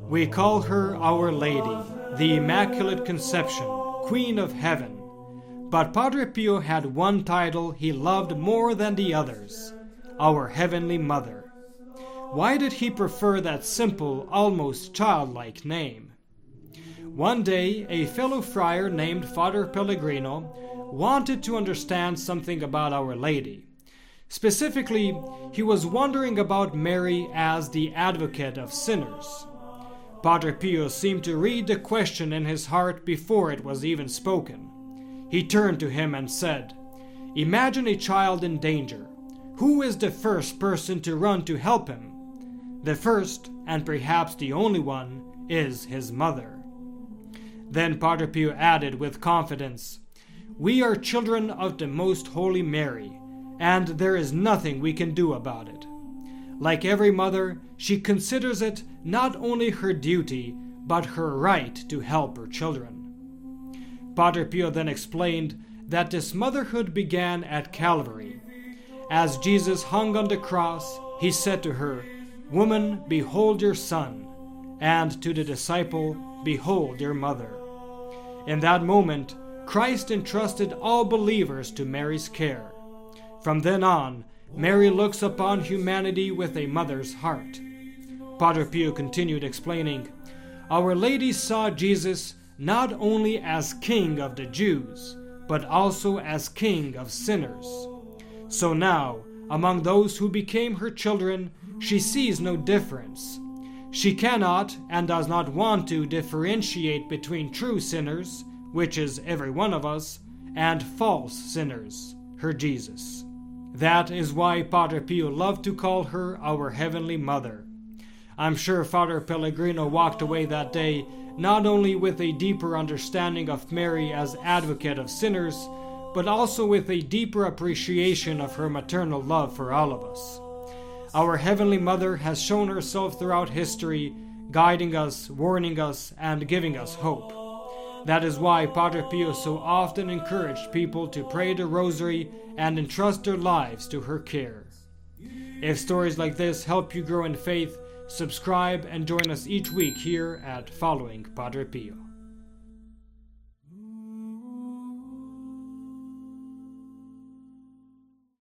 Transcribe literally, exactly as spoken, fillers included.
We call her Our Lady, the Immaculate Conception, Queen of Heaven. But Padre Pio had one title he loved more than the others, Our Heavenly Mother. Why did he prefer that simple, almost childlike name? One day, a fellow friar named Father Pellegrino wanted to understand something about Our Lady. Specifically, he was wondering about Mary as the advocate of sinners. Padre Pio seemed to read the question in his heart before it was even spoken. He turned to him and said, "Imagine a child in danger. Who is the first person to run to help him? The first, and perhaps the only one, is his mother." Then Padre Pio added with confidence, "We are children of the Most Holy Mary, and there is nothing we can do about it." Like every mother, she considers it not only her duty, but her right to help her children. Padre Pio then explained that this motherhood began at Calvary. As Jesus hung on the cross, he said to her, "Woman, behold your son," and to the disciple, "Behold your mother." In that moment, Christ entrusted all believers to Mary's care. From then on, Mary looks upon humanity with a mother's heart. Padre Pio continued explaining, "Our Lady saw Jesus not only as King of the Jews, but also as King of sinners. So now, among those who became her children, she sees no difference. She cannot and does not want to differentiate between true sinners, which is every one of us, and false sinners, her Jesus. That is why Padre Pio loved to call her Our Heavenly Mother. I'm sure Father Pellegrino walked away that day not only with a deeper understanding of Mary as advocate of sinners, but also with a deeper appreciation of her maternal love for all of us. Our Heavenly Mother has shown herself throughout history, guiding us, warning us, and giving us hope. That is why Padre Pio so often encouraged people to pray the Rosary and entrust their lives to her care. If stories like this help you grow in faith, subscribe and join us each week here at Following Padre Pio.